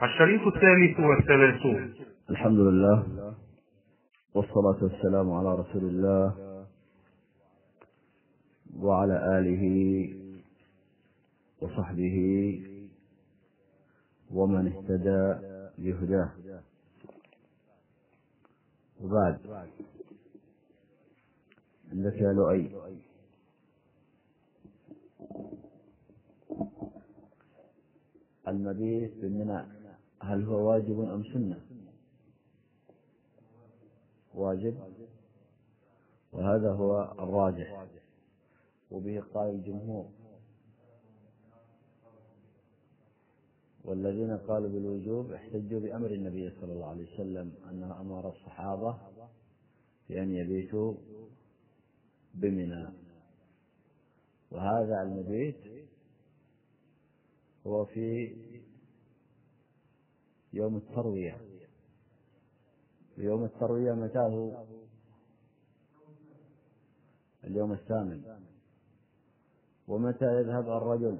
الشريط 33. الحمد لله والصلاة والسلام على رسول الله وعلى آله وصحبه ومن اهتدى بهداه، وبعد. عندك يا لؤي المبيت بالمنى هل هو واجب أم سنة؟ واجب، وهذا هو الراجح، وبه قال الجمهور. والذين قالوا بالوجوب احتجوا بأمر النبي صلى الله عليه وسلم أنه أمر الصحابة بأن يبيتوا بمنى، وهذا المبيت هو في يوم التروية. يوم التروية متى هو؟ اليوم الثامن. ومتى يذهب الرجل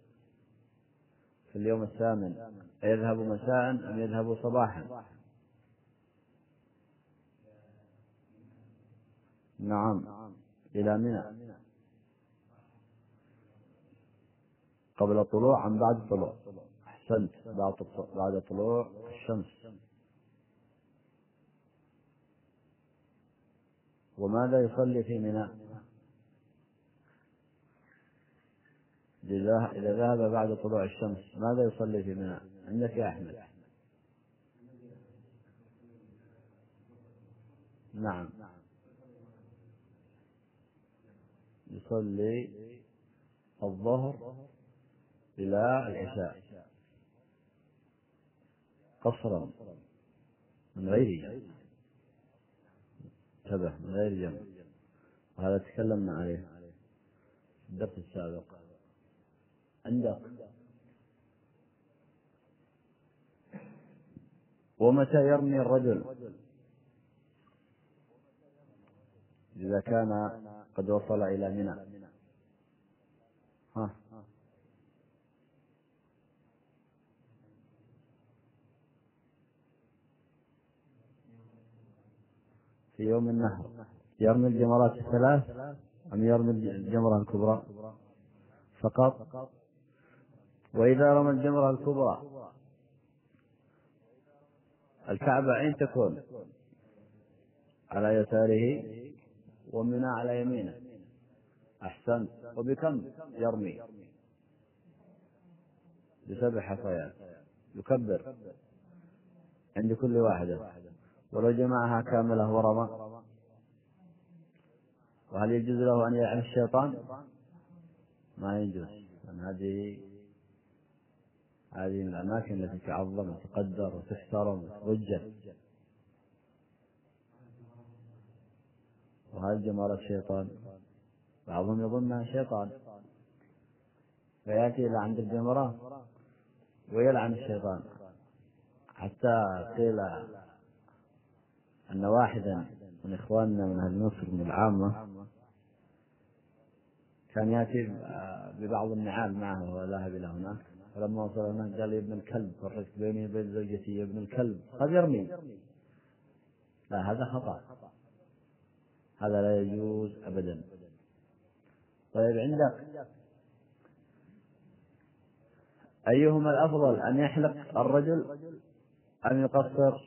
في اليوم الثامن؟ يذهب مساء أم يذهب صباحا؟ نعم، إلى منى قبل الطلوع أم بعد الطلوع؟ أحسنت، بعد طلوع الشمس. وماذا يصلي في منى إذا ذهب بعد طلوع الشمس؟ ماذا يصلي في منى عندك يا أحمد؟ نعم، يصلي الظهر إلى العشاء قصرا من غير شبه، من غير جمع، وهذا تكلمنا عليه في الدرس السابق. عندك ومتى يرمي الرجل إذا كان قد وصل إلى منى؟ في يوم النحر يرمي الجمرات الثلاث أم يرمي الجمرة الكبرى فقط؟ وإذا رمى الجمرة الكبرى الكعبة أين تكون؟ على يساره ومنى على يمينه. أحسنت. وبكم يرمي؟ ب7 حصيات، يكبر عند كل واحدة، ولو جمعها كاملة ورمى. وهل يجوز له أن يلعن الشيطان؟ ما يجوز، لأن هذه من الأماكن التي تعظم وتقدر وتحترم وتوجه. وهل جمال الشيطان؟ بعضهم يظنها شيطان فيأتي إلى عند الجمرة ويلعن الشيطان، حتى قيل أن واحدا من إخواننا من أهل مصر من العامة كان يأتي ببعض النعال معه وهو ذاهب إلى هناك، فلما وصل هناك قال: يا ابن الكلب، فرقت بيني وبين زوجتي، يا ابن الكلب، قد يرمي. لا، هذا خطأ، هذا لا يجوز أبدا. طيب، عندك أيهما الأفضل، أن يحلق الرجل أم يقصر؟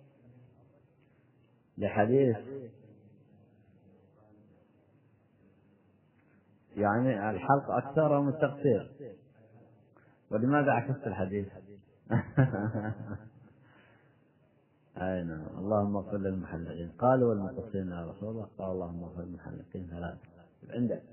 لحديث يعني الحلق أكثر أم التقصير؟ ولماذا عكست الحديث؟ أي نعم. اللهم اغفر للمحلقين. قالوا والمقصرين يا رسول الله؟ قال: اللهم اغفر للمحلقين 3. عندك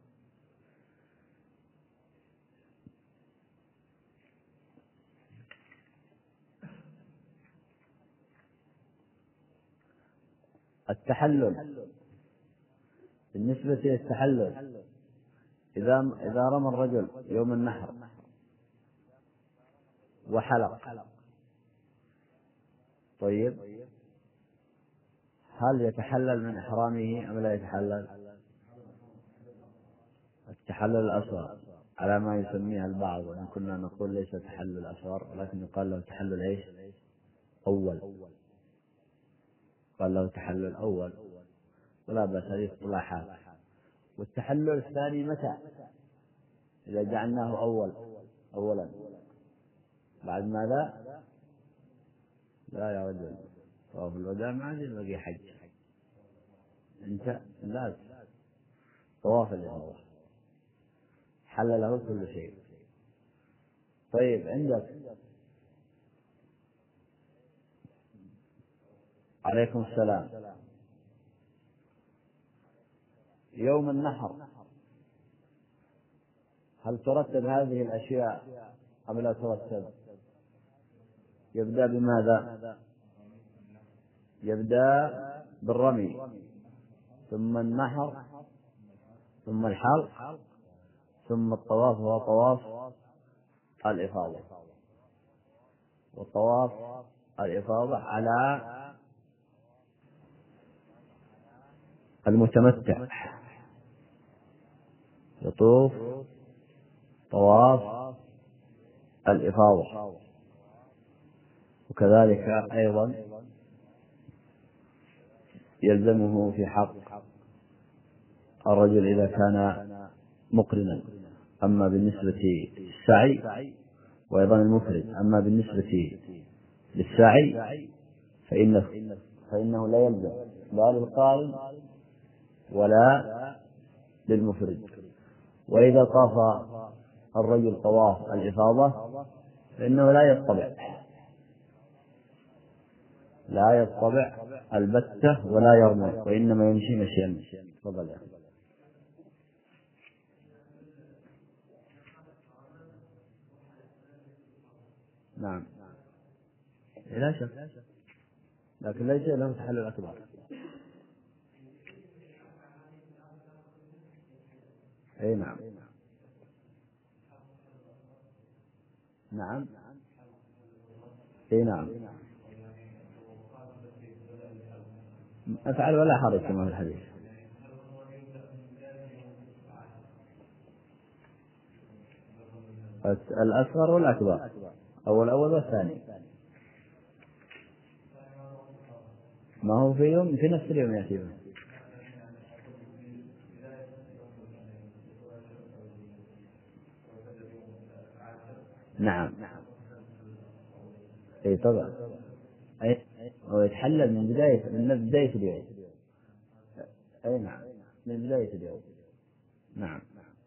التحلل. بالنسبة للتحلل، إذا رمى الرجل يوم النحر وحلق، طيب، هل يتحلل من إحرامه أم لا يتحلل؟ التحلل الأصغر. على ما يسميها البعض، وإن كنا نقول ليس تحلل أصغر ولكن يقال له تحلل إيش؟ أول، قال له تحلل أول، ولا بأس، هذه اصطلاحات. والتحلل الثاني متى؟ إذا جعلناه أولا بعد ماذا؟ لا يا رجل، طواف الوداع ما عاد بقي حج، انت لا، طواف الإفاضة حل له كل شيء. طيب عندك عليكم السلام، يوم النحر هل ترتب هذه الأشياء أم لا ترتب؟ يبدأ بماذا؟ يبدأ بالرمي، ثم النحر، ثم الحلق، ثم الطواف، وهو طواف الإفاضة. وطواف الإفاضة على المتمتع، يطوف طواف الإفاضة. وكذلك أيضا يلزمه في حق الرجل إذا كان مقرنا، أما بالنسبة للسعي، وأيضا المفرد، أما بالنسبة للسعي فإنه لا يلزم لا للقارن ولا للمفرد. وإذا طاف الرجل طواف الإفاضة فإنه لا يطبع البتة ولا يرمي، وإنما يمشي مشيا. تفضل يا أخي. نعم لا شك، لكن ليس له تحلل أكبر. أي نعم، نعم، أي نعم، أفعل ولا حرج كما في الحديث. الأصغر والأكبر، أو الأول والثاني، ما هو في يوم في نفس اليوم يأتي به. نعم، أي طبعا، أي ويتحلل من بداية اليوم. أي نعم، من بداية اليوم. نعم.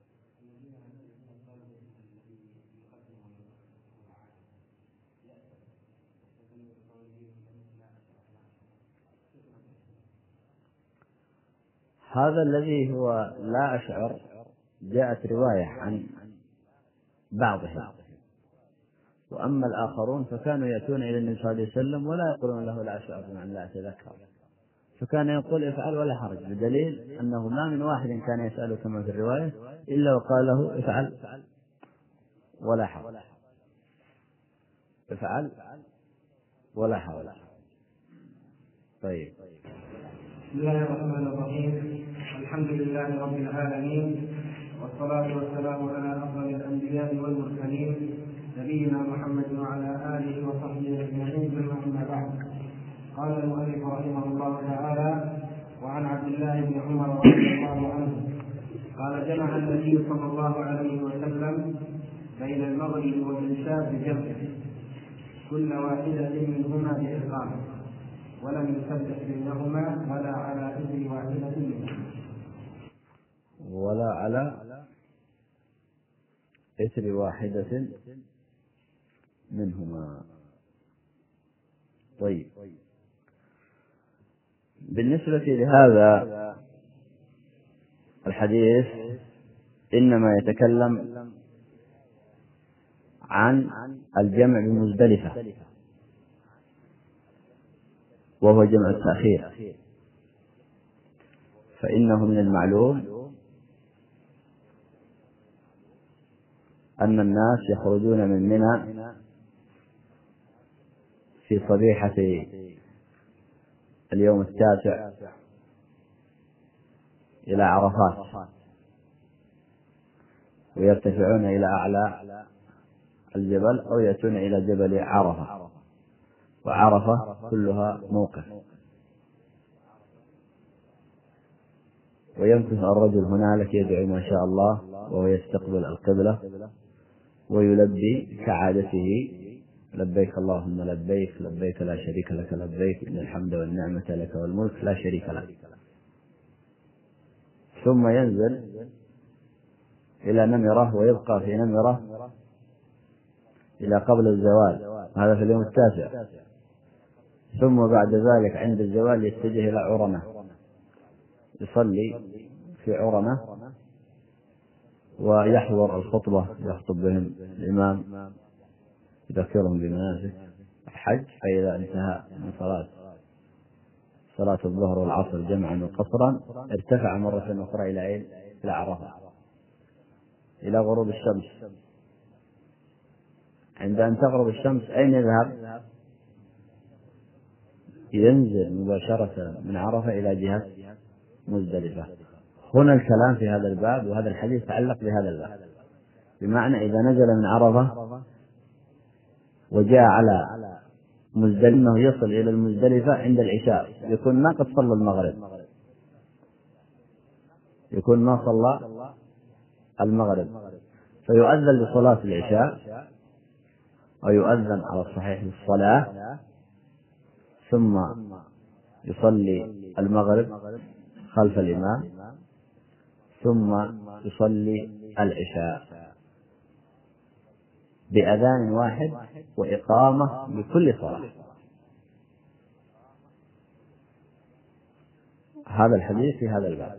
هذا الذي هو لا أشعر جاءت رواية عن بعضهم، وأما الآخرون فكانوا يأتون إلى النبي صلى الله عليه وسلم ولا يقولون له لا أشعر بمعنى لا أتذكر، فكان يقول افعل ولا حرج، بدليل أنه ما من واحد كان يسأله كما في الرواية إلا وقال له افعل ولا حرج، افعل ولا حرج. طيب. بسم الله الرحمن الرحيم، الحمد لله رب العالمين، والصلاة والسلام على أفضل الأنبياء والمرسلين نبينا محمد وعلى آله وصحبه أجمعين، ثم أما بعد. قال المؤلف رحمه الله تعالى: وعن عبد الله بن عمر رضي الله عنه قال: جمع النبي صلى الله عليه وسلم بين المغرب والعشاء بجمع كل واحدة منهما بإقامة، ولم يسبح بينهما ولا على إثر واحدة منهما. ولا على إثر واحدة منهما. طيب، بالنسبة لهذا الحديث إنما يتكلم عن الجمع بمزدلفة، وهو جمع التأخير، فإنه من المعلوم أن الناس يخرجون من منى في صبيحة اليوم التاسع إلى عرفات، ويرتفعون إلى أعلى الجبل أو يأتون إلى جبل عرفة، وعرفة كلها موقف. ويمكث الرجل هنالك يدعو ما شاء الله وهو يستقبل القبلة ويلبي كعادته: لبيك اللهم لبيك، لبيك لا شريك لك لبيك، إن الحمد والنعمة لك والملك لا شريك لك. ثم ينزل إلى نمرة ويبقى في نمرة إلى قبل الزوال، هذا في اليوم التاسع. ثم بعد ذلك عند الزوال يتجه إلى عرنة، يصلي في عرنة ويحضر الخطبة، يخطب بهم الإمام يذكرهم بمناسك الحج. فإذا انتهى من صلاة الظهر والعصر جمعا وقصرا ارتفع مرة أخرى إلى عرفة إلى غروب الشمس. عند أن تغرب الشمس أين يذهب؟ ينزل مباشرة من عرفة إلى جهة مزدلفة. هنا الكلام في هذا الباب، وهذا الحديث يتعلق بهذا الباب، بمعنى إذا نزل من عرفة وجاء على مزدلفة يصل إلى المزدلفة عند العشاء، يكون ما قد صلى المغرب، يكون ما صلى المغرب، فيؤذن لصلاة العشاء أو يؤذن على الصحيح للصلاة، ثم يصلي المغرب خلف الإمام، ثم يصلي العشاء بأذان واحد وإقامة لكل صلاة. هذا الحديث في هذا الباب،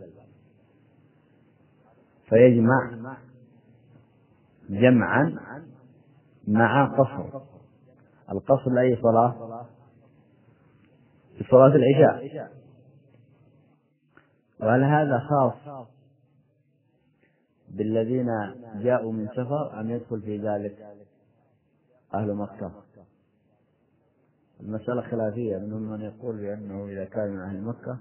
فيجمع جمعا مع قصر. القصر لأي صلاة؟ لصلاة العشاء. وهل هذا خاص بالذين جاءوا من سفر أم يدخل في ذلك أهل مكة؟ المسألة خلافية، منهم من يقول بأنه إذا كان من أهل مكة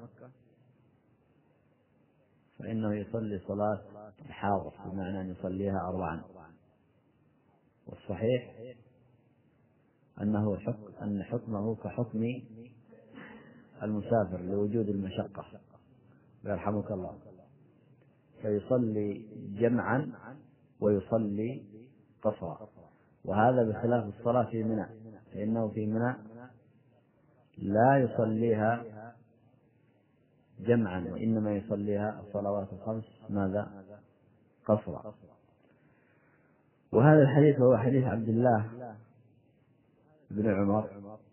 فإنه يصلي صلاة الحاضر، بمعنى أن يصليها 4. والصحيح أن حكمه كحكم المسافر لوجود المشقة، يرحمك الله، فيصلي جمعا ويصلي قصرا. وهذا بخلاف الصلاة في منى، فإنه في منى لا يصليها جمعا، وإنما يصليها الصلوات الخمس ماذا؟ قصرا. وهذا الحديث هو حديث عبد الله بن عمر،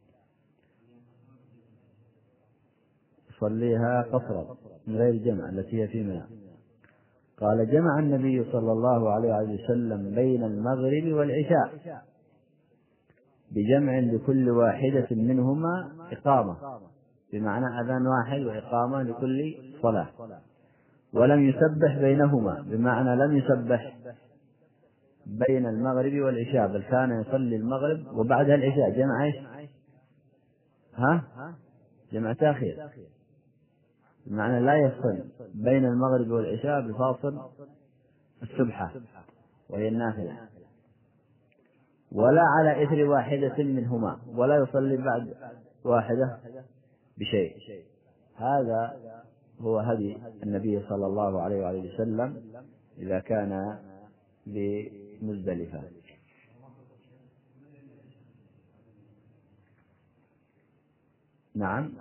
يصليها قصرا من غير جمع التي هي في منى. قال: جمع النبي صلى الله عليه وسلم بين المغرب والعشاء بجمع لكل واحدة منهما إقامة، بمعنى أذان واحد وإقامة لكل صلاة، ولم يسبح بينهما، بمعنى لم يسبح بين المغرب والعشاء، بل كان يصلي المغرب وبعدها العشاء. جمع ايش؟ جمع تأخير، بمعنى لا يفصل بين المغرب والعشاء بفاصل السبحة وهي النافلة، ولا على إثر واحدة منهما، ولا يصلي بعد واحدة بشيء. هذا هو هدي النبي صلى الله عليه وسلم إذا كان بمزدلفة. نعم،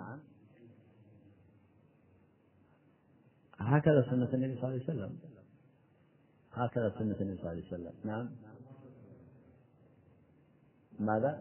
هكذا سنة النبي صلى الله عليه وسلم، هكذا سنة النبي صلى الله عليه وسلم. نعم. ماذا؟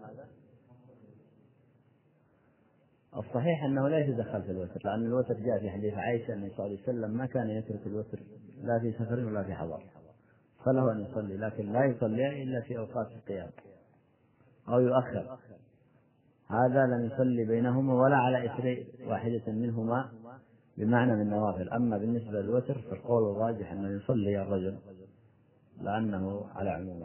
الصحيح أنه لا يتدخل في الوتر، لأن الوتر جاء في حديث عائشة أن صلى الله عليه وسلم ما كان يترك الوتر لا في سفر ولا في حضر، فله أن يصلي، لكن لا يصلي إلا في أوقات القيام أو يؤخر. هذا لم يصلي بينهما ولا على إثر واحدة منهما بمعنى من النوافل. أما بالنسبة للوتر فالقول الراجح أنه يصلي الرجل لأنه على عمومه.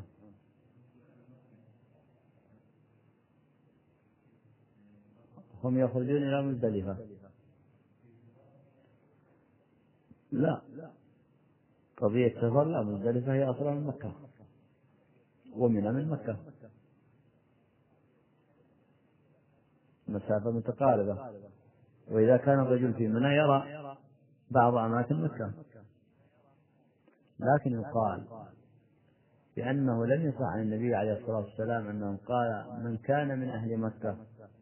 هم يخرجون إلى مزدلفة؟ لا، قضية سفر لا، مزدلفة هي أصلا من مكة، ومنى من مكة، مسافة متقاربة. وإذا كان الرجل في منى يرى بعض أماكن مكة، لكن يقال بأنه لم يصح عن النبي عليه الصلاة والسلام أنه قال من كان من أهل مكة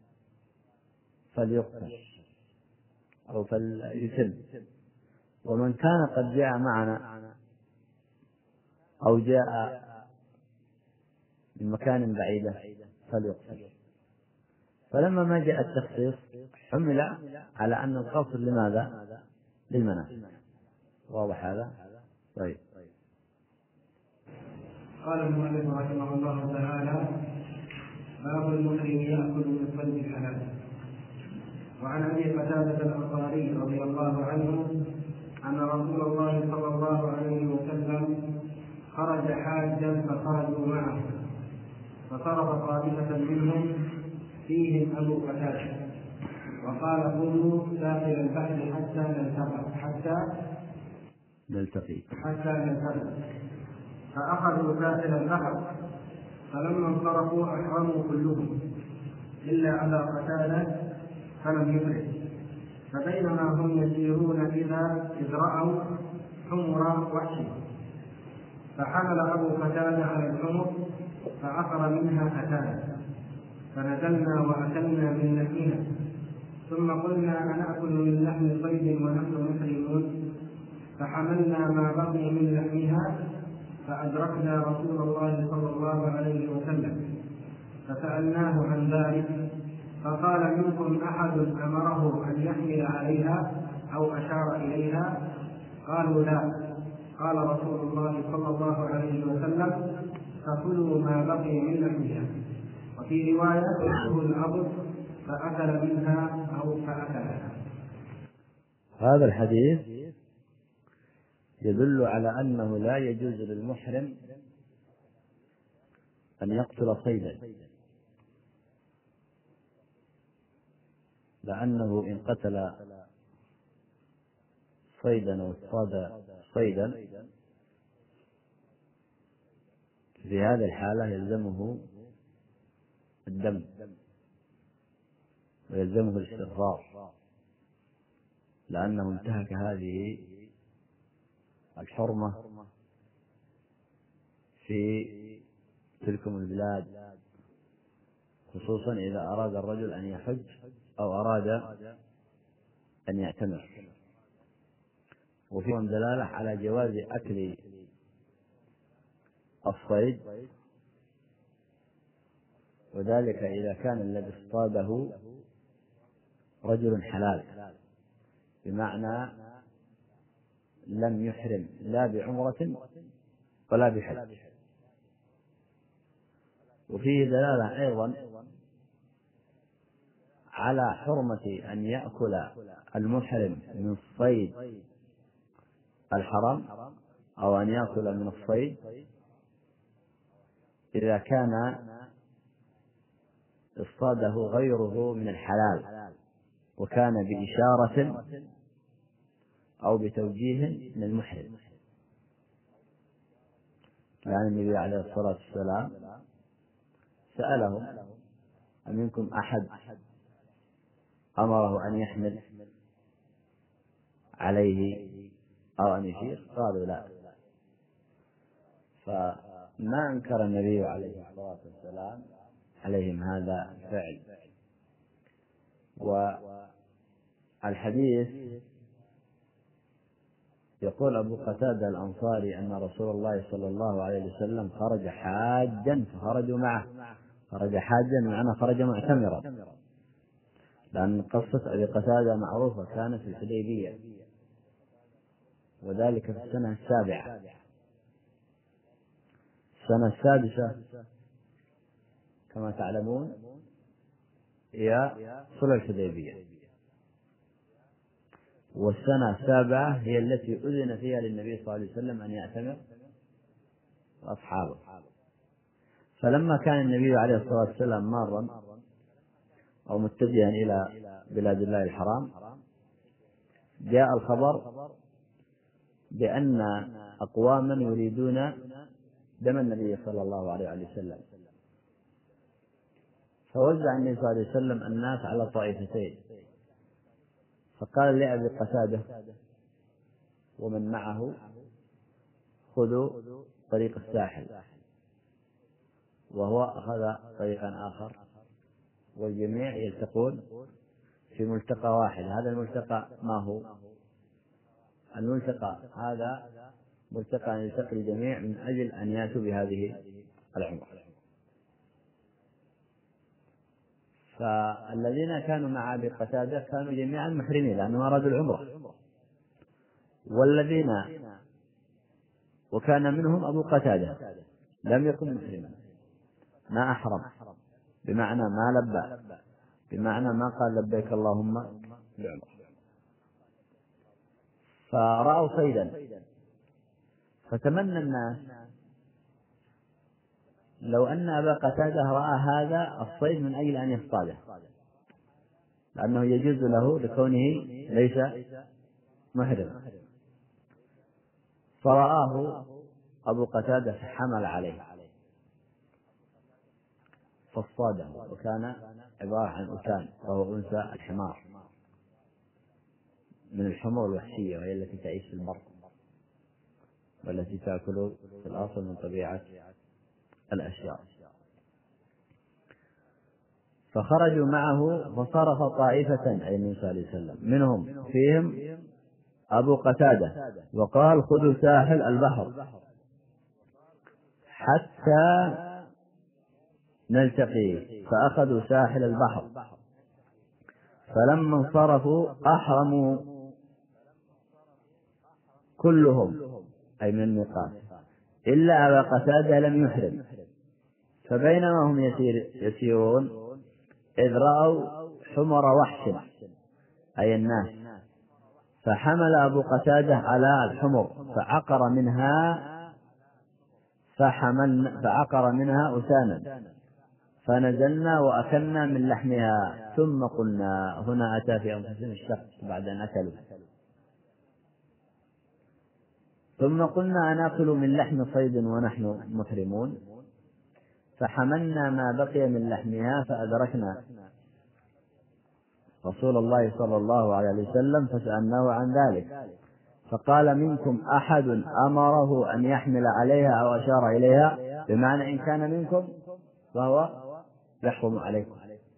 فليقتل أو فليتم، ومن كان قد جاء معنا أو جاء من مكان بعيدة فليقتل. فلما ما جاء التخصيص حمل على أن القصر لماذا؟ للمناسك. واضح هذا؟ طيب. قال المؤلف رحمه الله تعالى: باب المحرم يأكل من صيد الحلال. وعن أبي قتادة الأنصاري رضي الله عنه أن رسول الله صلى الله عليه وسلم خرج حاجا فخرجوا معه، فصرف طائفة منهم فيهم أبو قتادة وقال: قوموا داخل البحر حتى نلتقي. فأخذوا داخل البحر، فلما انصرفوا أحرموا كلهم إلا أبا قتادة فلم يفرد. فبينما هم يسيرون إذ رأوا حمر وحش، فحمل أبو قتادة على الحمر فعقر منها أتانا، فنزلنا وأكلنا من لحمها، ثم قلنا أنأكل من لحم صيد ونحن محرمون؟ فحملنا ما بقي من لحمها فأدركنا رسول الله صلى الله عليه وسلم، فسألناه عن ذلك، فقال: منكم أحد أمره أن يحمل عليها أو أشار إليها؟ قالوا: لا. قال رسول الله صلى الله عليه وسلم: فكلوا ما بقي من لحمها. وفي رواية: اسمه العبد فأكل منها أو فأكلها. هذا الحديث يدل على أنه لا يجوز للمحرم أن يقتل صيدا، لأنه إن قتل صيدا أو اصطاد صيدا في هذه الحالة يلزمه الدم ويلزمه الاستغفار، لأنه انتهك هذه الحرمة في تلكم البلاد، خصوصا إذا أراد الرجل أن يحج أو أراد أن يعتمر. وفيهم دلالة على جواز أكل الصيد، وذلك إذا كان الذي اصطاده رجل حلال، بمعنى لم يحرم لا بعمرة ولا بحج. وفيه دلالة أيضا على حرمة أن يأكل المحرم من الصيد الحرام أو أن يأكل من الصيد إذا كان اصطاده غيره من الحلال وكان بإشارة أو بتوجيه من المحرم. لأن النبي عليه الصلاة والسلام سألهم: أمنكم أحد أمره أن يحمل عليه أو أن يشير؟ قالوا: لا. فما أنكر النبي عليه الصلاة والسلام عليهم هذا الفعل. والحديث يقول أبو قتادة الأنصاري أن رسول الله صلى الله عليه وسلم خرج حاجا فخرجوا معه. خرج حاجا معنى خرج معتمرا، لأن قصة أبي قتادة معروفة، كانت في الحديبية، وذلك في السنة السابعة. السنة السادسة كما تعلمون هي صلح الحديبية، والسنة السابعة هي التي أذن فيها للنبي صلى الله عليه وسلم أن يعتمر وأصحابه. فلما كان النبي عليه الصلاة والسلام مارا أو متجها إلى بلاد الله الحرام، جاء الخبر بأن أقواما يريدون دم النبي صلى الله عليه وسلم، فوزع النبي صلى الله عليه وسلم الناس على طائفتين، فقال لأبي قتادة ومن معه: خذوا طريق الساحل، وهو أخذ طريقا آخر، والجميع يلتقون في ملتقى واحد. هذا الملتقى ما هو؟ الملتقى هذا ملتقى يلتقي الجميع من أجل أن يأتوا بهذه العمرة. فالذين كانوا مع أبي قتادة كانوا جميعا محرمين لأنهم أرادوا العمرة، والذين وكان منهم أبو قتادة لم يكن محرما، ما أحرم، بمعنى ما لبى، بمعنى ما قال لبيك اللهم بعمرة. فرأوا صيدا، فتمنى الناس لو أن أبا قتادة رأى هذا الصيد من أجل أن يصطاده، لأنه يجوز له لكونه ليس محرما. فرآه أبو قتادة فحمل عليه فاصطاده، وكان عبارة عن أتان، وهو أنثى الحمار من الحمر الوحشية، وهي التي تعيش في البر والتي تأكل في الأصل من طبيعة الأشياء. فخرجوا معه فصرف طائفة، أي النبي صلى الله عليه وسلم، منهم فيهم أبو قتادة، وقال: خذوا ساحل البحر حتى نلتقي. فأخذوا ساحل البحر، فلما انصرفوا أحرموا كلهم، أي من الميقات، إلا أبا قتادة لم يحرم. فبينما هم يسيرون إذ رأوا حمر وحش، أي الناس، فحمل أبو قتادة على الحمر فعقر منها أسانا، فنزلنا وأكلنا من لحمها، ثم قلنا. هنا أتى في أنفسهم الشك بعد أن أكلوا. ثم قلنا: أنأكل من لحم صيد ونحن محرمون؟ فحملنا ما بقي من لحمها فأدركنا رسول الله صلى الله عليه وسلم فسألناه عن ذلك، فقال: منكم أحد أمره أن يحمل عليها أو أشار إليها؟ بمعنى إن كان منكم فهو يحرم عليكم.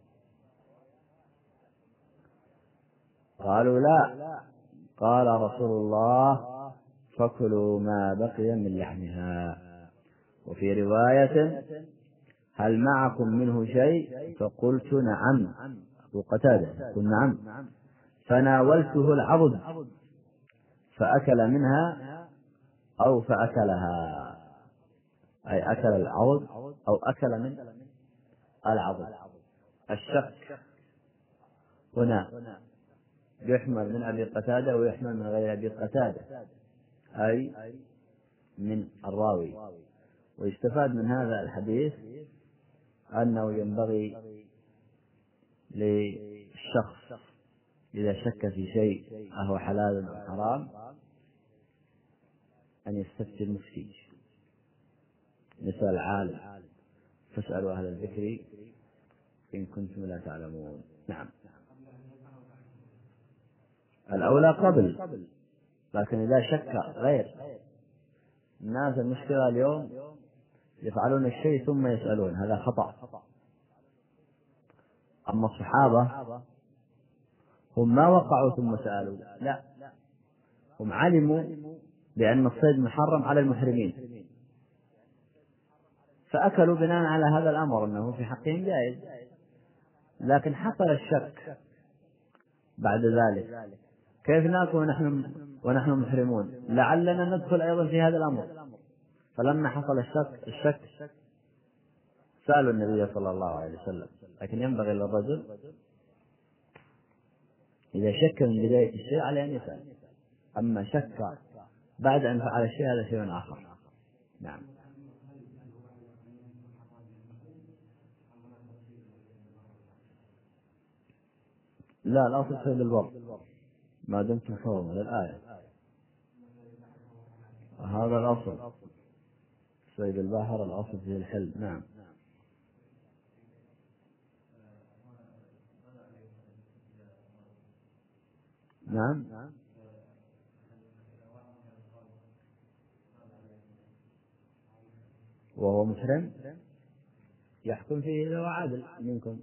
قالوا: لا. قال رسول الله: فكلوا ما بقي من لحمها. وفي رواية: هل معكم منه شيء؟ فقلت: نعم. أبو قتادة قل: نعم. فناولته العضد فأكل منها أو فأكلها، أي أكل العضد أو أكل من العضد. الشك هنا يحمل من أبي قتادة ويحمل من غير أبي قتادة، أي من الراوي. ويستفاد من هذا الحديث أنه ينبغي للشخص إذا شك في شيء أهو حلال أو حرام أن يستفتي المفتي، يسأل العالم: فاسألوا أهل الذكر إن كنتم لا تعلمون. نعم، الأولى قبل، لكن إذا شك غير. الناس المشكلة اليوم يفعلون الشيء ثم يسألون، هذا خطأ. أما الصحابة هم ما وقعوا ثم سألوا، لا، هم علموا بأن الصيد محرم على المحرمين فأكلوا بناء على هذا الأمر أنه في حقهم جائز، لكن حصل الشك بعد ذلك: كيف نأكل ونحن محرمون؟ لعلنا ندخل أيضا في هذا الأمر. فلما حصل الشك سألوا النبي صلى الله عليه وسلم. لكن ينبغي للرجل إذا شك من بداية الشيء عليه أن يسأل، أما شك بعد أن فعل الشيء هذا شيء آخر. نعم. لا، الأصل صيد البر ما دمت حرما للآية. هذا الأصل، صيد البحر الأصل فيه الحل. نعم. نعم. وهو محرم يحكم فيه ذو عدل منكم،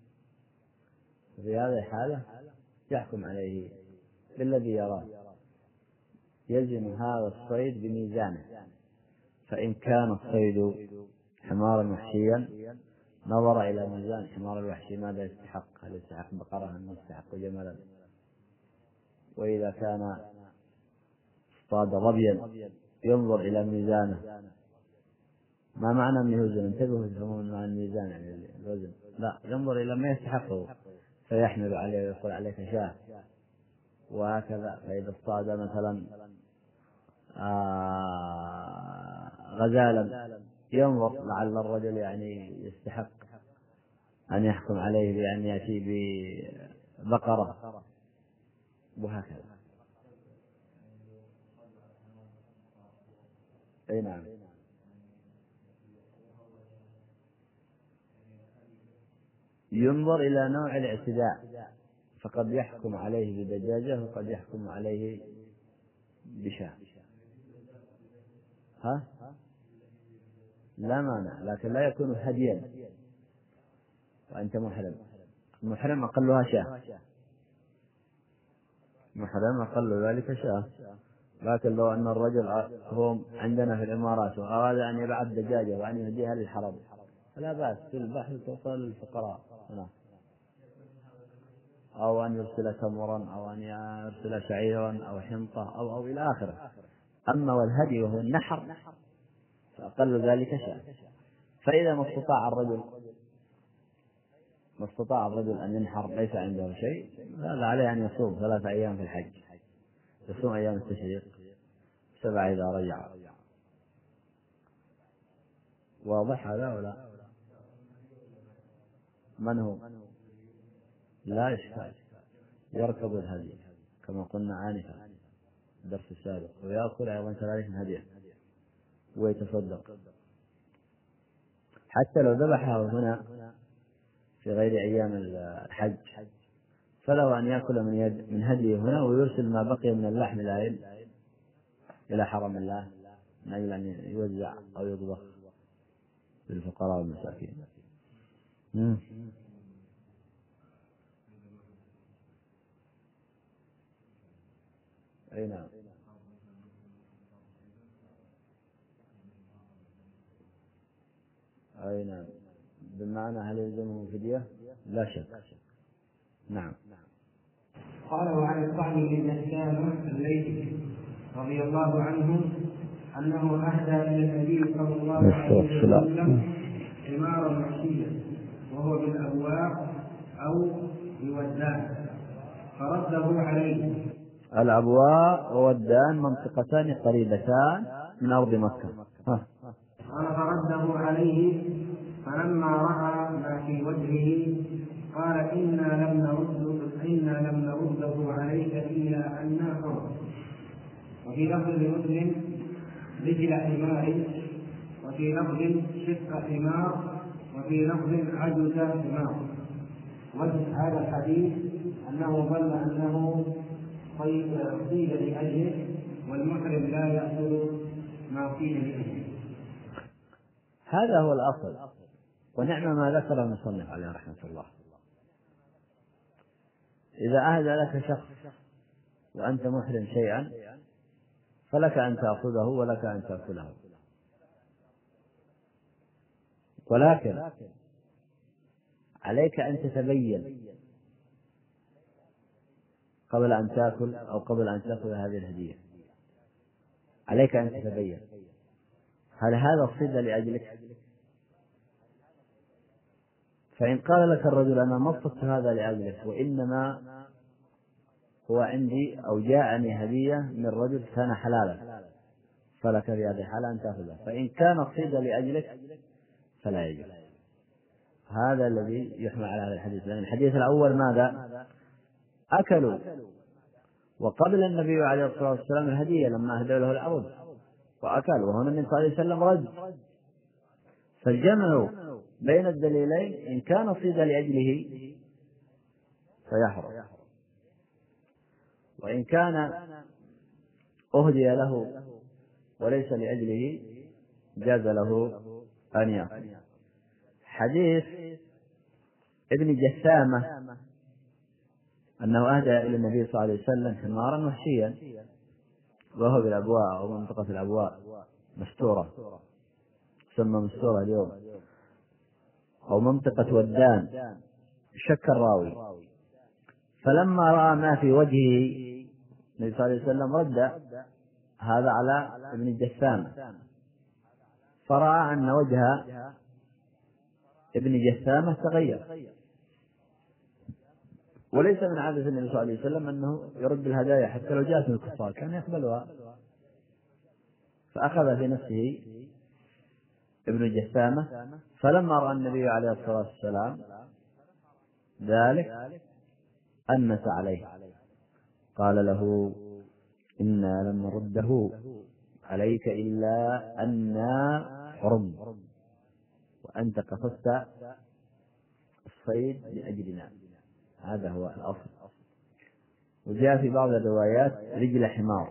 في هذه الحالة يحكم عليه بالذي يراه، يلزم هذا الصيد بميزانه. فإن كان الصيد حمارا وحشيا نظر إلى ميزان حمار الوحشي ماذا يستحق، هل يستحق بقرة أم يستحق جملا. وإذا كان اصطاد ظبيا ينظر إلى ميزانه، ما معنى أنه يوزن؟ انتبهوا تفهمون مع الميزان يعني الوزن، لا، ينظر إلى ما يستحقه فيحمل عليه ويقول عليك شاة، وهكذا. فإذا اصطاد مثلا غزالا ينظر لعل الرجل يعني يستحق أن يحكم عليه بأن يأتي ببقرة، وهكذا. أي نعم. ينظر إلى نوع الاعتداء، فقد يحكم عليه بدجاجة وقد يحكم عليه بشاة. ها؟ لا مانع، لكن لا يكون هديا وأنت محرم. المحرم أقلها شاة، محرم أقل ذلك شاة. لكن لو أن الرجل هو عندنا في الإمارات وأراد أن يبعث دجاجة وأن يهديها للحرم فلا بأس، في البحث توصل للفقراء هنا، أو أن يرسل تمرا أو أن يرسل شعيرا أو حنطة أو إلى آخره. أما والهدي وهو النحر فأقل ذلك شاة. فإذا ما استطاع الرجل أن ينحر ليس عنده شيء، هذا عليه أن يصوم 3 أيام في الحج، يصوم أيام التشريق 7 إذا رجع. واضح هذا ولا؟ من هو؟ لا إشكال، يركب الهدي كما قلنا آنفا الدرس السابق، ويأكل أيضا كذلك من هديه ويتصدق. حتى لو ذبحه هنا في غير أيام الحج فله أن يأكل من هديه هنا ويرسل ما بقي من اللحم إلى حرم الله من أجل أن يوزع أو يطبخ للفقراء والمساكين. أي نعم. أي نعم. بمعنى هل يلزمه فدية؟ لا شك. نعم. قال وعن الطعن بن نسان الليثي رضي الله عنه أنه أهدى إلى النبي صلى الله عليه وسلم حمارا وحشيا وهو بالأبواء أو بودان فرده عليه. الأبواء وودان منطقتان قريبتان من أرض مكة. قال فرده عليه، فلما رأى ما في وجهه قال إنا لم نرده عليك إلا أننا حر. وفي لفظ لمسلم رجل حمار، وفي لفظ شق حمار، وفي لفظ عجز حمار. وجه هذا الحديث أنه ظن أنه صيد لأجله، والمحرم لا يأكل ما صيد لأجله. هذا هو الأصل، ونعم ما ذكر المصنف عليه رحمة الله. إذا أهدى لك شخص وأنت محرم شيئا فلك أن تأخذه ولك أن تأكله، ولكن عليك أن تتبين قبل أن تأكل أو قبل أن تأخذ هذه الهدية. عليك أن تتبين هل هذا الصيد لأجلك؟ فإن قال لك الرجل أنا ما اصطدت هذا لأجلك وإنما هو عندي أو جاءني هدية من رجل كان حلالا، فلك في هذه الحالة أن تأخذها. فإن كان الصيد لأجلك فلا يجوز. هذا الذي يحمل على هذا الحديث، لأن الحديث الأول ماذا؟ أكلوا وقبل النبي عليه الصلاة والسلام الهدية لما أهدوا له العرض، وأكل، وهنا النبي صلى الله عليه وسلم رد. فالجمع بين الدليلين إن كان صيد لأجله فيحرم، وإن كان أهدي له وليس لأجله جاز له أن يأكل. حديث ابن جثامة أنه أهدى إلى النبي صلى الله عليه وسلم حمارا وحشيا وهو بالأبواء أو منطقة الأبواء مستورة، تسمى مستورة اليوم، أو منطقة ودان، شك الراوي. فلما رأى ما في وجهه النبي صلى الله عليه وسلم رد هذا على ابن الجثامة، فرأى أن وجه ابن جثامة تغير، وليس من عادة النبي صلى الله عليه وسلم أنه يرد الهدايا حتى لو جاءت من الكفار، كان يقبلها. فأخذ في نفسه ابن جثامة، فلما رأى النبي عليه الصلاة والسلام ذلك أنس عليه، قال له: إنا لم نرده عليك إلا أنا حرم، وأنت قصدت الصيد لأجلنا. هذا هو الأصل. وجاء في بعض الروايات رجل حمار،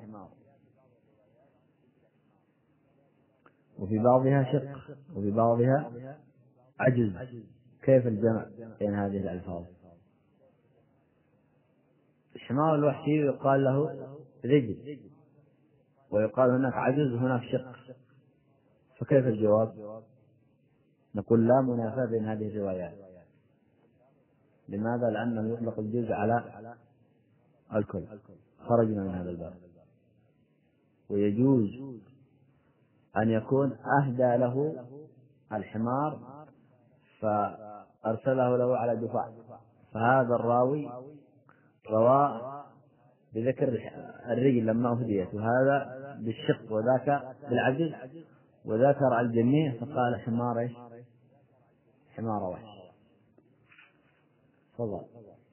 وفي بعضها شق، وفي بعضها عجز. كيف الجمع بين هذه الألفاظ؟ الحمار الوحشي يقال له رجل، ويقال هناك عجز وهناك شق، فكيف الجواب؟ نقول لا منافاة بين هذه الروايات. لماذا؟ لأنه يطلق الجزء على الكل، خرجنا من هذا الباب. ويجوز أن يكون أهدى له الحمار فأرسله له على دفاع، فهذا الراوي روى بذكر الرجل لما أهديت، وهذا بالشق، وذاك بالعجز، وذكر الجميع فقال حمار حمار وحش. تفضل.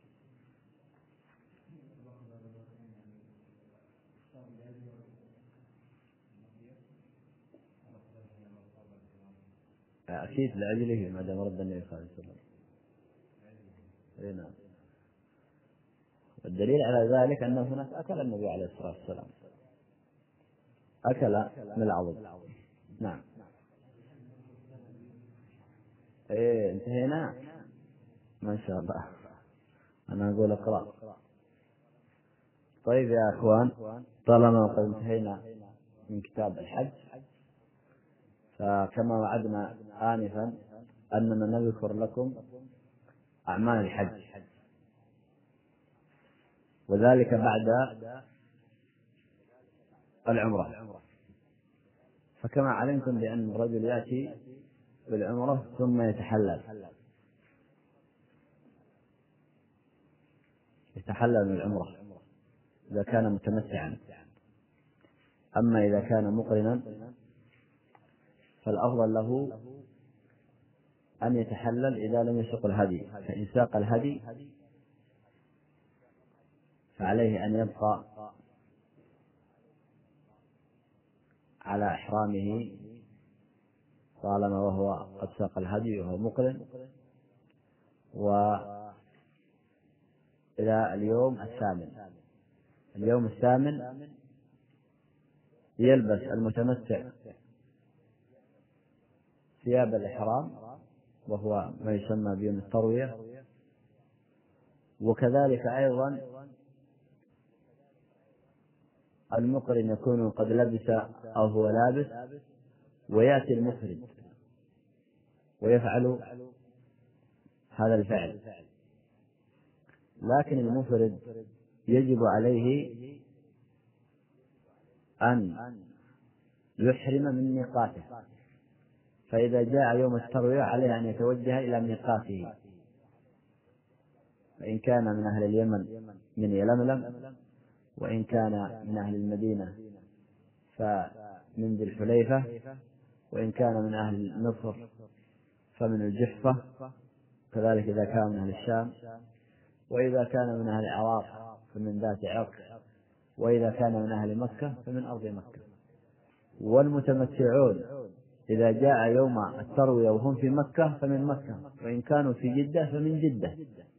أكيد لأجله ما دام رد النبي صلى الله عليه وسلم. نعم. والدليل على ذلك أنه هناك أكل النبي عليه الصلاة والسلام، أكل من العضد. نعم. انتهينا ما شاء الله. أنا أقول اقرأ. طيب يا أخوان، طالما قد انتهينا من كتاب الحج، فكما وعدنا آنفا أننا نذكر لكم أعمال الحج، وذلك بعد العمرة. فكما علمتم بأن الرجل يأتي بالعمرة ثم يتحلل من العمرة إذا كان متمتعا. أما إذا كان مقرنا فالأفضل له أن يتحلل إذا لم يسق الهدي، فإن ساق الهدي فعليه أن يبقى على إحرامه طالما وهو قد ساق الهدي وهو مقرن، وإلى اليوم الثامن يلبس المتمتع ثياب الإحرام وهو ما يسمى بيوم التروية، وكذلك أيضا المقرن يكون قد لبس أو هو لابس، ويأتي المفرد ويفعل هذا الفعل. لكن المفرد يجب عليه أن يحرم من ميقاته، فإذا جاء يوم التروية عليه أن يتوجه إلى ميقاته، فإن كان من أهل اليمن من يلملم، وإن كان من أهل المدينة فمن ذي الحليفة، وإن كان من أهل مصر فمن الجحفة، كذلك إذا كان من أهل الشام، وإذا كان من أهل العراق فمن ذات عرق، وإذا كان من أهل مكة فمن أرض مكة. والمتمتعون إذا جاء يوم التروية وهم في مكة فمن مكة، وإن كانوا في جدة فمن جدة.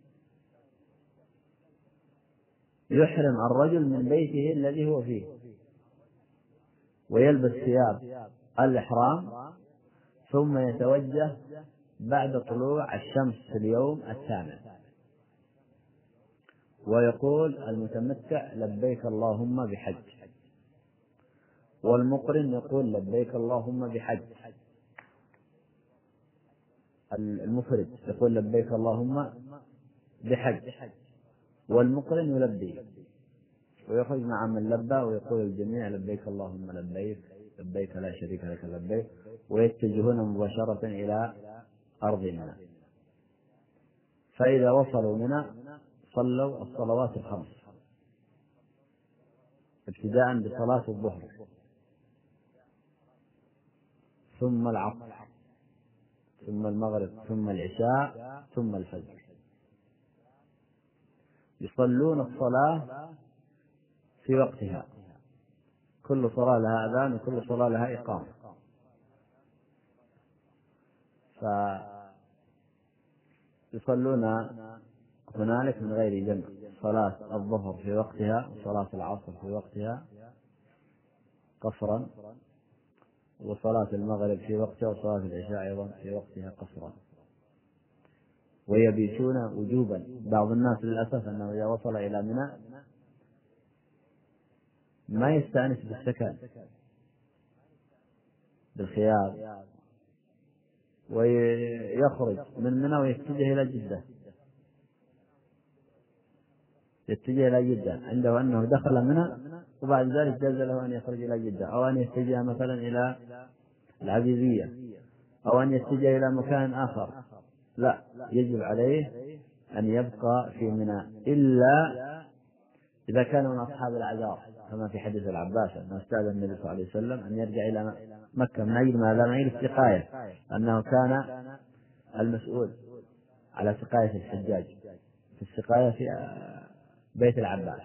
يحرم الرجل من بيته الذي هو فيه، ويلبس ثياب الإحرام، ثم يتوجه بعد طلوع الشمس في اليوم الثامن، ويقول المتمتع لبيك اللهم بحج، والمقرن يقول لبيك اللهم بحج. المفرد يقول لبيك اللهم بحج، والمقرن يلبي ويخرج مع من لبى، ويقول الجميع لبيك اللهم لبيك لبيك لا شريك لك لبيك، ويتجهون مباشرة إلى أرض منى. فإذا وصلوا منى صلوا الصلوات الخمس، ابتداء بصلاة الظهر، ثم العصر، ثم المغرب، ثم العشاء، ثم الفجر. يصلون الصلاة في وقتها، كل صلاة لها أذان وكل صلاة لها إقامة. فيصلون هنالك من غير جمع، صلاة الظهر في وقتها وصلاة العصر في وقتها قصرا، وصلاة المغرب في وقتها وصلاة العشاء أيضا في وقتها قصرا. ويبيتون وجوبا. بعض الناس للأسف أنه إذا وصل إلى منى ما يستأنس بالسكن بالخيار، ويخرج من منى ويتجه إلى جدة، يتجه إلى جدة عنده أنه دخل منى، وبعد ذلك جاز له أن يخرج إلى جدة، أو أن يتجه مثلا إلى العزيزية، أو أن يتجه إلى مكان آخر. لا، يجب عليه أن يبقى في منى، إلا إذا كان من أصحاب الأعذار، كما في حديث العباس أنه استأذن النبي صلى الله عليه وسلم أن يرجع إلى مكة من أجل ماذا؟ من أجل السقاية، أنه كان المسؤول على سقاية الحجاج في السقاية في بيت العباس.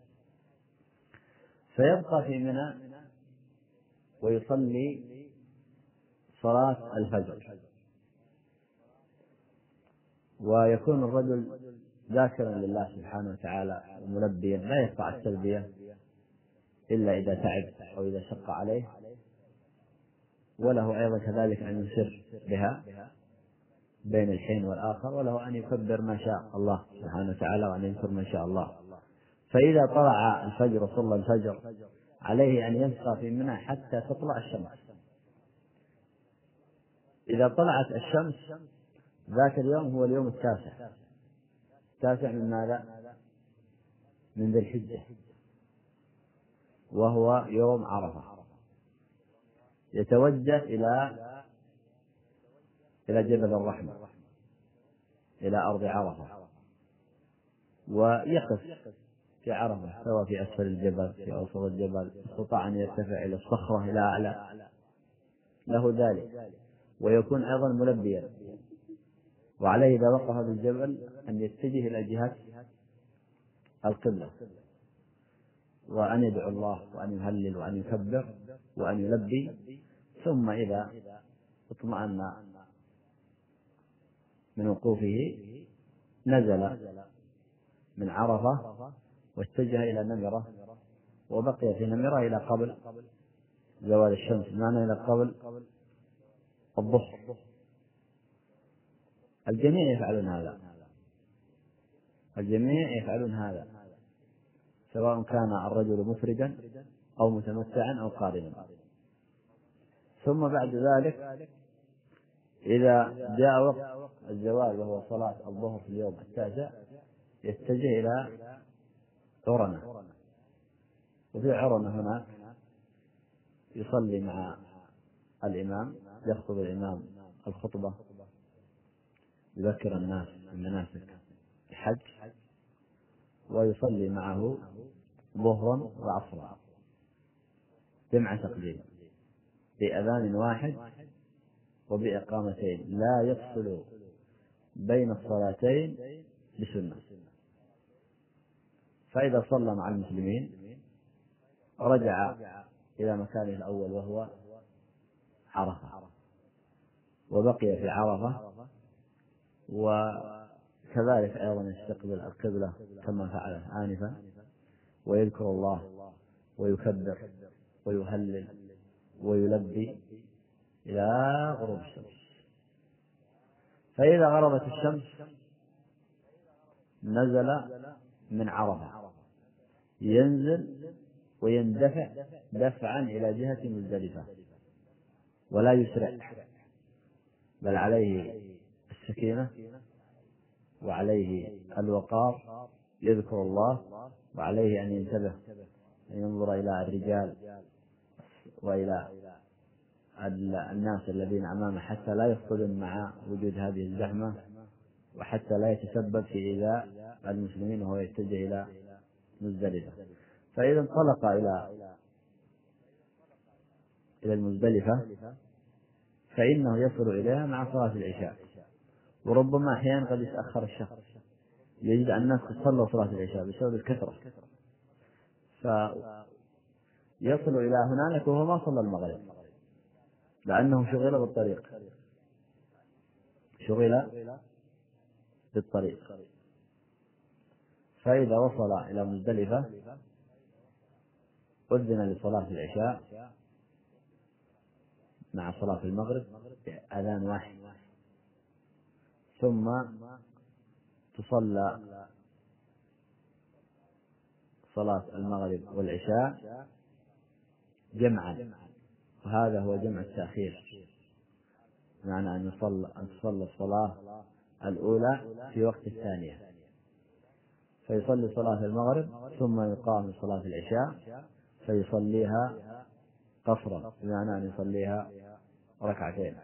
فيبقى في منى ويصلي صلاة الفجر، ويكون الرجل ذاكرا لله سبحانه وتعالى ملبيا، لا يقطع التلبية إلا إذا تعب أو إذا شق عليه، وله أيضا كذلك أن يسر بها بين الحين والآخر، وله أن يكبر ما شاء الله سبحانه وتعالى وأن يذكر ما شاء الله. فإذا طلع الفجر وصلى الفجر عليه أن يبقى في منى حتى تطلع الشمس. إذا طلعت الشمس ذاك اليوم هو اليوم التاسع من ماذا؟ من ذي الحجة، وهو يوم عرفة. يتوجه إلى جبل الرحمة، إلى أرض عرفة، ويقف في عرفة، سواء في أسفل الجبل في أوسط الجبل، استطاع أن يرتفع إلى الصخرة إلى أعلى، له ذلك. ويكون أيضا ملبيا، وعليه إذا وقف بالجبل أن يتجه إلى جهة القبلة، وأن يدعو الله وأن يهلل وأن يكبر وأن يلبي. ثم إذا اطمأن من وقوفه نزل من عرفة واتجه إلى نمرة، وبقي في نمرة إلى قبل زوال الشمس، معنى إلى قبل الظهر. الجميع يفعلون هذا، سواء كان الرجل مفردا أو متمتعا أو قارنا. ثم بعد ذلك إذا جاء وقت الزوال وهو صلاة الظهر في اليوم التاسع يتجه إلى عرنة، وفي عرنة هناك يصلي مع الإمام، يخطب الإمام الخطبة، يذكر الناس بمناسك الحج، ويصلي معه ظهرا وعصرا جمع تقديم بأذان واحد وبإقامتين، لا يفصل بين الصلاتين بسنة. فإذا صلى مع المسلمين رجع إلى مكانه الأول وهو عرفة، وبقي في عرفة، وكذلك أيضا يستقبل القبلة كما فعل آنفا، ويذكر الله ويكبر ويهلل ويلبي إلى غروب الشمس. فإذا غربت الشمس نزل من عرفة، ينزل ويندفع دفعا إلى جهة مزدلفة، ولا يسرع، بل عليه السكينة وعليه الوقار، يذكر الله، وعليه أن ينتبه، أن ينظر إلى الرجال وإلى الناس الذين أمامه حتى لا يصطدم مع وجود هذه الزحمة، وحتى لا يتسبب في إيذاء المسلمين وهو يتجه إلى مزدلفة. فإذا انطلق إلى المزدلفة فإنه يصل إليها مع صلاة العشاء، وربما أحيانا قد يتأخر الشخص، يجد أن الناس قد صلوا صلاة العشاء بسبب الكثرة، فيصل إلى هنالك وهو ما صلى المغرب لأنه شغل بالطريق. فإذا وصل إلى مزدلفة أذن لصلاة العشاء مع صلاة المغرب بأذان واحد، ثم تصلى صلاة المغرب والعشاء جمعا، وهذا هو جمع التأخير، معنى أن تصلى الصلاة الأولى في وقت الثانية، فيصلي صلاة المغرب ثم يقام صلاة العشاء فيصليها قصرا، بمعنى أن يصليها ركعتين،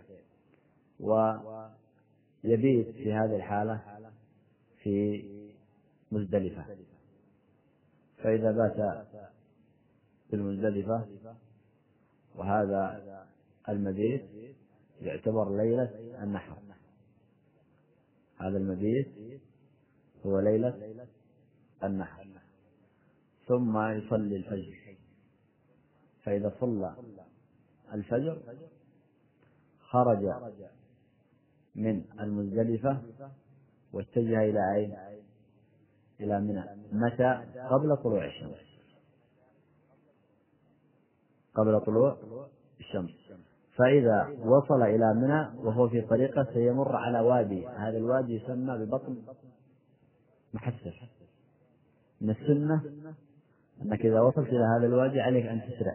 ويبيت في هذه الحالة في مزدلفة. فإذا بات في المزدلفة وهذا المبيت يعتبر ليلة النحر، هذا المبيت هو ليلة النحر، ثم يصلي الفجر. فإذا صلى الفجر خرج من المزدلفة واتجه إلى أين؟ إلى منى. متى؟ قبل طلوع الشمس، قبل طلوع الشمس. فإذا وصل إلى منى وهو في طريقه سيمر على وادي، هذا الوادي يسمى ببطن محسر. من السنة أنك إذا وصلت إلى هذا الوادي عليك أن تسرع،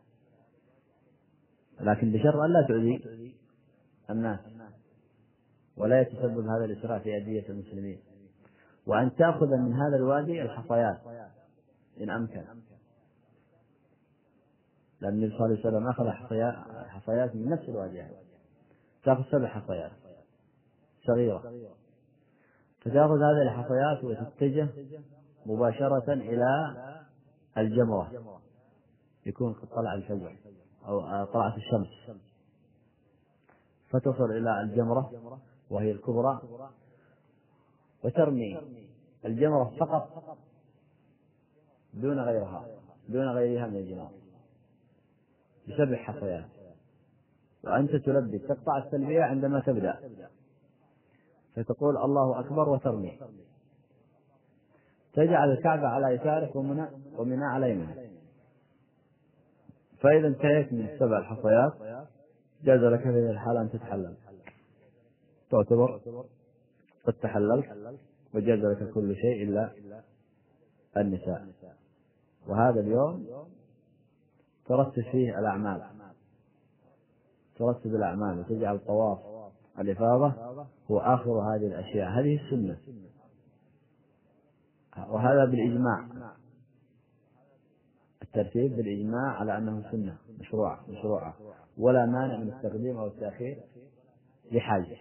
لكن بشرط أن لا تؤذي الناس ولا يتسبب هذا الإسراع في أذية المسلمين، وأن تأخذ من هذا الوادي الحصيات إن أمكن، لأن النبي صلى الله عليه وسلم أخذ حصيات من نفس الوادي، تأخذ 7 حصيات صغيرة، فتأخذ هذه الحصيات وتتجه مباشرة إلى الجمرة، يكون قد طلع الفجر أو طلعت الشمس، فتصل إلى الجمرة وهي الكبرى، وترمي الجمرة فقط دون غيرها من الجمار ب7 حصيات، وأنت تلبي تقطع التلبية عندما تبدأ، فتقول الله أكبر وترمي، تجعل الكعبة على يسارك ومنى على يمينك. فإذا انتهيت من 7 حصيات جاز لك في هذه الحالة أن تتحلل، تعتبر قد تحللت، وجاز لك كل شيء إلا النساء. وهذا اليوم ترتب فيه الأعمال، ترتب الأعمال وتجعل طواف الإفاضة هو آخر هذه الأشياء. هذه السنة، وهذا بالإجماع، الترتيب بالإجماع على أنه سنة مشروعة، ولا مانع من التقديم أو التأخير لحاجة.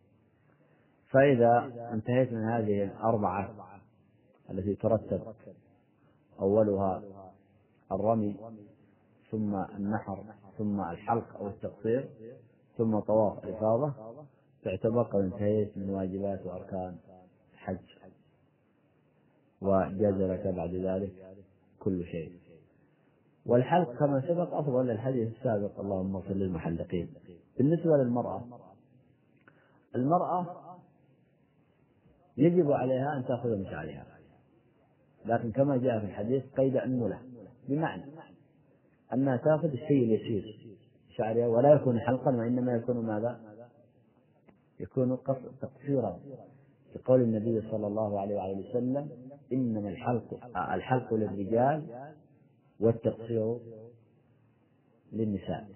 فإذا انتهيت من هذه الأربعة التي ترتب أولها الرمي، ثم النحر، ثم الحلق أو التقصير، ثم طواف الإفاضة، تعتبر قد انتهيت من واجبات وأركان الحج، وجاز لك بعد ذلك كل شيء. والحلق كما سبق أفضل للحديث السابق، اللهم اغفر للمحلقين. بالنسبة للمرأة، المرأة يجب عليها أن تأخذ من شعرها، لكن كما جاء في الحديث قيد أنملة، بمعنى أنها تأخذ الشيء اليسير شعرها، ولا يكون حلقا، وإنما يكون ماذا؟ يكون تقصيرا، لقول النبي صلى الله عليه وآله وسلم: إنما الحلق للرجال والتقصير للنساء.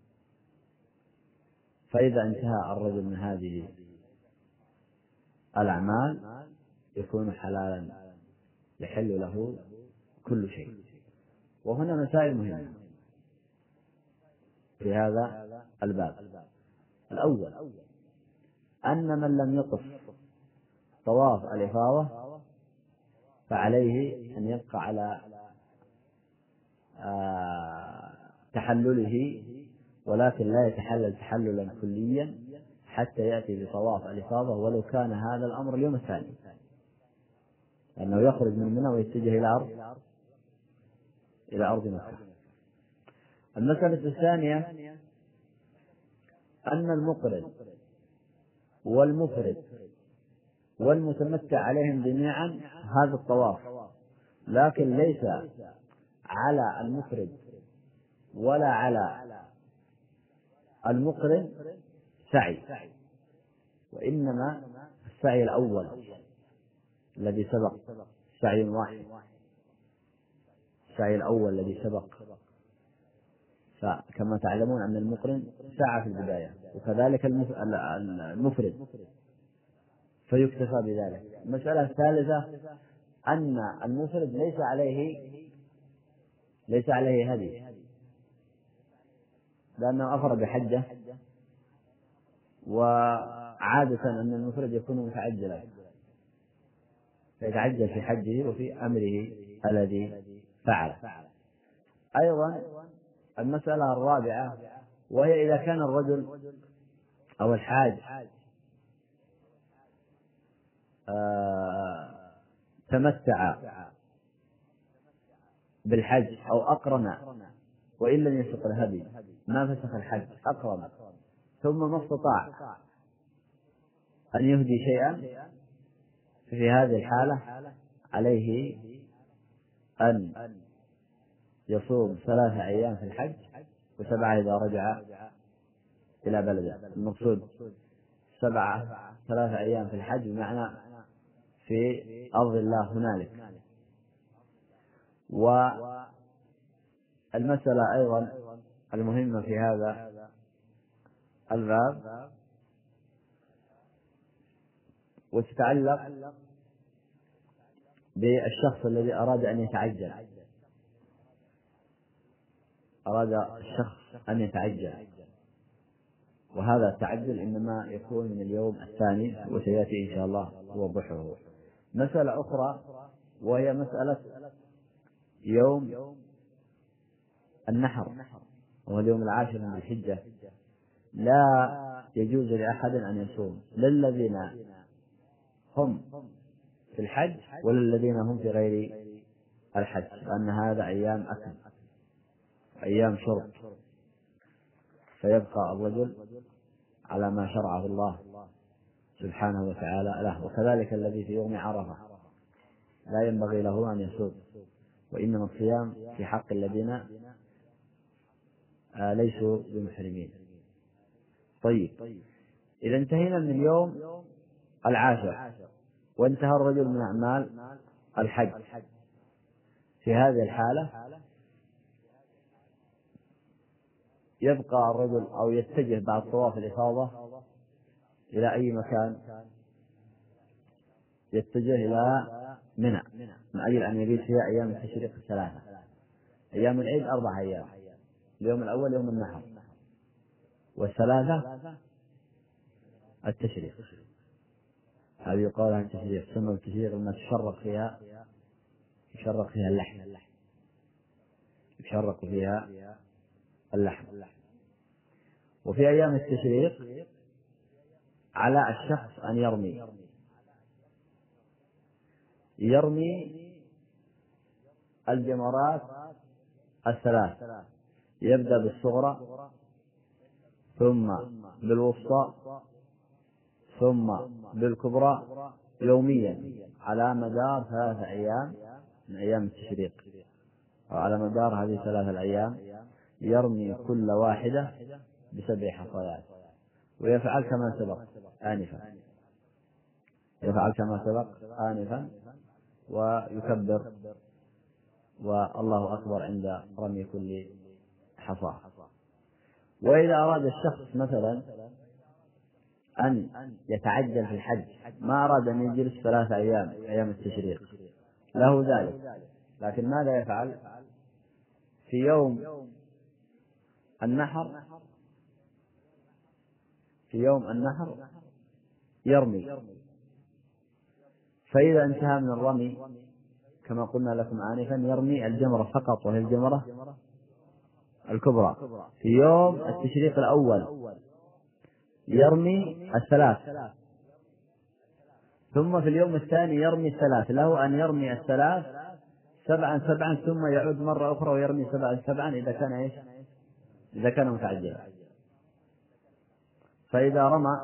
فإذا انتهى الرجل من هذه الأعمال يكون حلالا، يحل له كل شيء. وهنا مسائل مهمة في هذا الباب. الأول أن من لم يطف طواف الإفاضة فعليه أن يبقى على تحلله، ولكن لا يتحلل تحللا كليا حتى يأتي بطواف الإفاضة، ولو كان هذا الأمر اليوم الثاني، لأنه يخرج من منى ويتجه إلى أرض مكة. المسألة الثانية أن المقرن والمفرد والمتمتع عليهم جميعا هذا الطواف، لكن ليس على المفرد ولا على المقرن سعي، وإنما السعي الأول الذي سبق سعي واحد، السعي الأول الذي سبق. فكما تعلمون أن المقرن سعى في البداية، وكذلك المفرد، فيكتفى بذلك. المسألة الثالثة أن المفرد ليس عليه هدي، لأنه أفرد بحجة، وعادة أن المفرد يكون متعجلا، فيتعجل في حجه وفي أمره الذي فعله. أيضا المسألة الرابعة، وهي إذا كان الرجل أو الحاج تمتع بالحج أو أقرن وإن لم يسق الهدي، ما فسخ الحج، أقرن ثم ما استطاع أن يهدي شيئا، في هذه الحالة عليه أن يصوم 3 أيام في الحج و7 إذا رجع إلى بلده. المقصود 3 أيام في الحج بمعنى في أرض الله هنالك. والمسألة أيضا المهمة في هذا الباب وتتعلق بالشخص الذي أراد أن يتعجل، وهذا التعجل إنما يكون من اليوم الثاني، وسيأتي إن شاء الله وضحه. مسألة أخرى وهي مسألة يوم النحر، وهو اليوم 10 من الحجة. لا يجوز لأحد أن يصوم، للذين هم في الحج وللذين هم في غير الحج، لأن هذا أيام أكل، أيام شرب، فيبقى الرجل على ما شرعه الله سبحانه وتعالى له. وكذلك الذي في يوم عرفة لا ينبغي له أن يصوم، وإنما الصيام في حق الذين ليسوا بمحرمين. طيب، إذا انتهينا من اليوم 10 وانتهى الرجل من أعمال الحج، في هذه الحالة يبقى الرجل أو يتجه بعد طواف الإفاضة إلى أي مكان؟ يتجه إلى منى، من أجل أن يبيت فيها أيام التشريق 3. أيام العيد 4 أيام، اليوم الأول يوم النحر، والثلاثة التشريق. هذه يقال عن التشريق، سمى التشريق لما يشرق فيها اللحم، يشرق فيها اللحم. وفي أيام التشريق على الشخص أن يرمي الجمرات الثلاث، يبدأ بالصغرى ثم بالوسطى ثم بالكبرى يوميا على مدار 3 أيام من أيام التشريق، وعلى مدار هذه 3 الأيام يرمي كل واحدة ب7 حصيات، ويفعل كما سبق آنفا ويكبر والله أكبر عند رمي كل حصاة. وإذا أراد الشخص مثلا أن يتعجل في الحج، ما أراد أن يجلس 3 أيام التشريق، له ذلك، لكن ماذا يفعل؟ في يوم النحر يرمي، فإذا انتهى من الرمي كما قلنا لكم آنفا يرمي الجمرة فقط، وهي الجمرة الكبرى. في يوم التشريق الأول يرمي 3، ثم في اليوم الثاني يرمي 3، له أن يرمي 3 7 ثم يعود مرة أخرى ويرمي 7 إذا كان متعجلا. فإذا رمى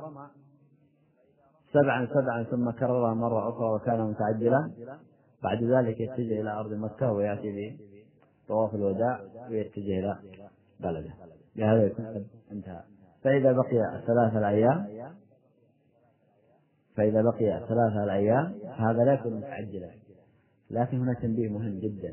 7 ثم كررها مرة أخرى وكان متعجلا، بعد ذلك يتجه إلى أرض مكة ويأتي بطواف الوداع ويتجه إلى بلده، بهذا يكون قد انتهى. فإذا بقي 3 الأيام هذا لا يكون متعجلا. لكن هنا تنبيه مهم جدا،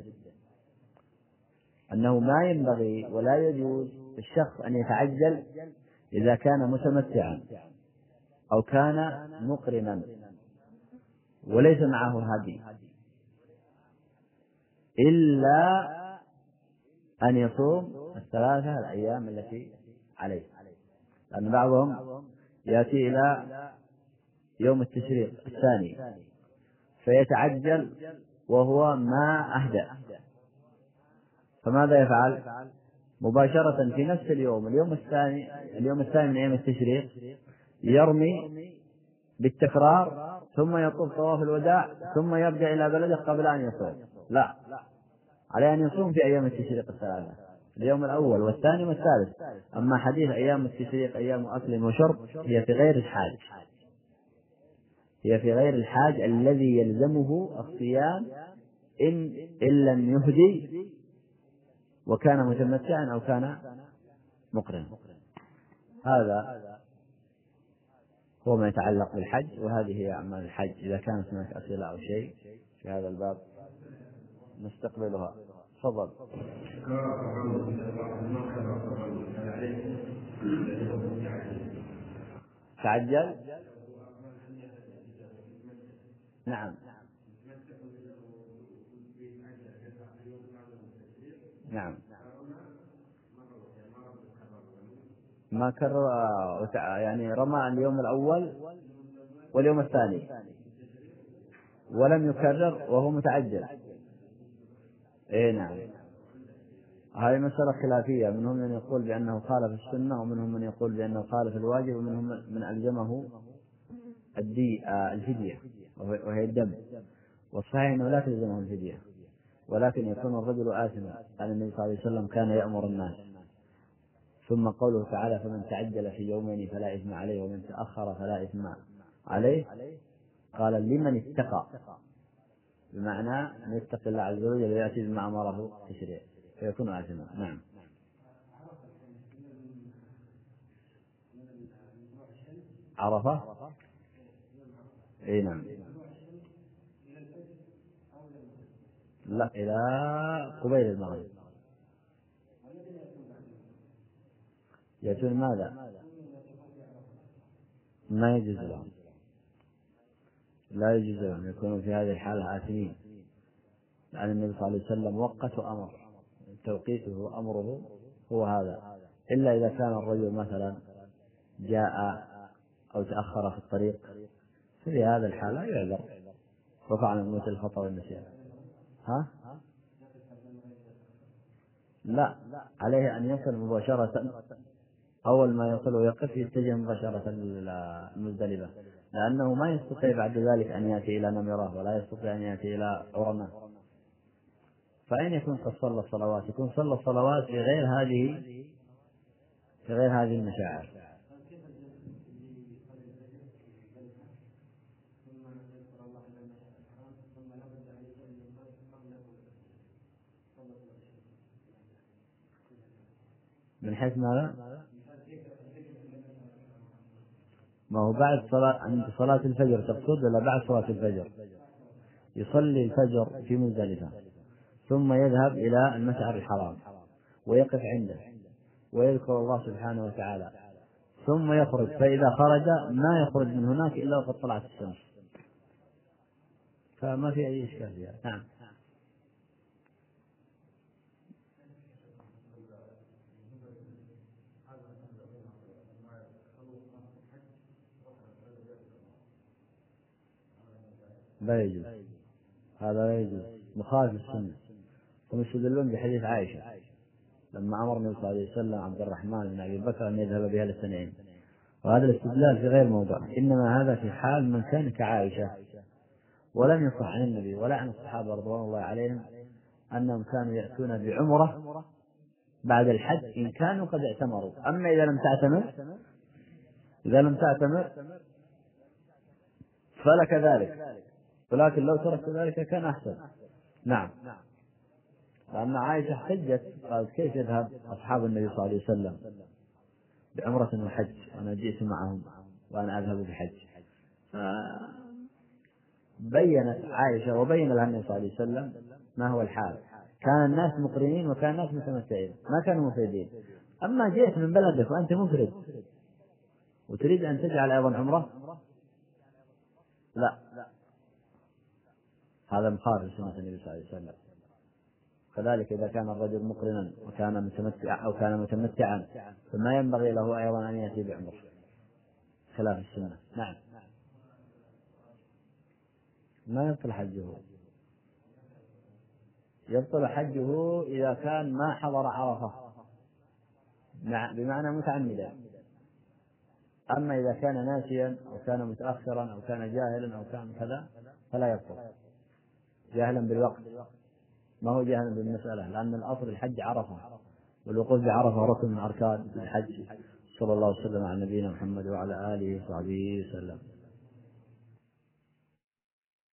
أنه ما ينبغي ولا يجوز الشخص أن يتعجل إذا كان متمتعا أو كان مقرنا وليس معه هدي، إلا أن يصوم 3 الأيام التي عليه، لأن بعضهم يأتي إلى يوم التشريق الثاني فيتعجل وهو ما أهدى، فماذا يفعل؟ مباشرة في نفس اليوم الثاني من أيام التشريق يرمي بالتكرار، ثم يطوف طواف الوداع، ثم يرجع إلى بلده قبل أن يصوم. لا، عليه أن يصوم في أيام التشريق 3، اليوم الأول والثاني والثالث. أما حديث أيام التشريق أيام أكل وشرب هي في غير الحاج الذي يلزمه الصيام إن لم يهدي وكان متمتعا أو كان مقرنا. هذا هو ما يتعلق بالحج، وهذه هي أعمال الحج. إذا كانت هناك أسئلة أو شيء في هذا الباب نستقبلها. تفضل. تعجل؟ نعم. ما كرر، يعني رمى اليوم الأول واليوم الثاني ولم يكرر وهو متعجل. نعم. هذه مسألة خلافية، منهم من يقول بأنه خالف السنة، ومنهم من يقول بأنه خالف الواجب، ومنهم من ألزمه الفدية وهي الدم. والصحيح أنه لا تلزمه الفدية، ولكن يكون الرجل آثما، قال النبي صلى الله عليه وسلم كان يأمر الناس. ثم قوله تعالى فمن تعجل في يومين فلا إثم عليه ومن تأخر فلا إثم عليه، قال لمن اتقى، بمعنى أن يتقي الله عز وجل ويأتي بما أمره تشريع فيكون آثما. نعم. عرفة؟ نعم. لا، إلى قبيل المغرب يأتون ماذا؟ ما يجوز لهم، لا يجوز لهم، يكونوا في هذه الحالة آثمين، لأن النبي صلى الله عليه وسلم وقت وأمر، توقيته وأمره هو هذا، إلا إذا كان الرجل مثلا جاء أو تأخر في الطريق، في هذا الحالة يعذر، رفع عن أمة الخطأ والنسيان. لا، عليه أن يصل مباشرة، أول ما يصل ويقف يتجه مباشرة إلى المزدلفة، لأنه ما يستطيع بعد ذلك أن يأتي إلى نمرة، ولا يستطيع أن يأتي إلى عرمة، فأين يكون قد صلى الصلوات؟ يكون صلى الصلوات في غير هذه المشاعر. من حيث ماذا؟ ما هو بعد عند صلاة الفجر تقصد ولا بعد صلاة الفجر؟ يصلي الفجر في مزدلفة ثم يذهب إلى المشعر الحرام ويقف عنده ويذكر الله سبحانه وتعالى ثم يخرج، فإذا خرج ما يخرج من هناك إلا وقد طلعت الشمس، فما في أي إشكال فيها. نعم. لا يجوز، هذا لا يجوز، مخالف السنة. هم يستدلون بحديث عائشة لما أمر النبي صلى الله عليه وسلم عبد الرحمن بن أبي بكر أن يذهب بها للتنعيم، وهذا الاستدلال في غير موضع، إنما هذا في حال من كان كعائشة. ولم يصح عن النبي ولا عن الصحابة رضوان الله عليهم أنهم كانوا يأتون بعمرة بعد الحج إن كانوا قد اعتمروا. أما إذا لم تعتمر فلك ذلك، ولكن لو تركت ذلك كان أحسن. نعم. لأن عائشة حجت قالت كيف يذهب أصحاب النبي صلى الله عليه وسلم بعمرة وحج وأنا جئت معهم وأنا أذهب بحج. بينت عائشة وبين لها النبي صلى الله عليه وسلم ما هو الحال. كان الناس مقرنين وكان الناس متمتعين، ما كانوا مفردين. أما جئت من بلدك وأنت مفرد وتريد أن تجعل أيضا عمرة، لا، هذا مخالف سنة النبي صلى الله عليه وسلم. كذلك إذا كان الرجل مقرنا وكان متمتعا فما ينبغي له أيضا أن يأتي بعمرة، خلاف السنة. نعم. ما يبطل حجه، يبطل حجه إذا كان ما حضر عرفة بمعنى متعمدا. أما إذا كان ناسيا أو كان متأخرا أو كان جاهلا أو كان كذا فلا يبطل، جاهلا بالوقت ما هو جاهلا بالمسألة، لأن الأصل الحج عرفة، والوقوف بعرفة ركن من أركان الحج. صلى الله وسلم على نبينا محمد وعلى آله وصحبه وسلم.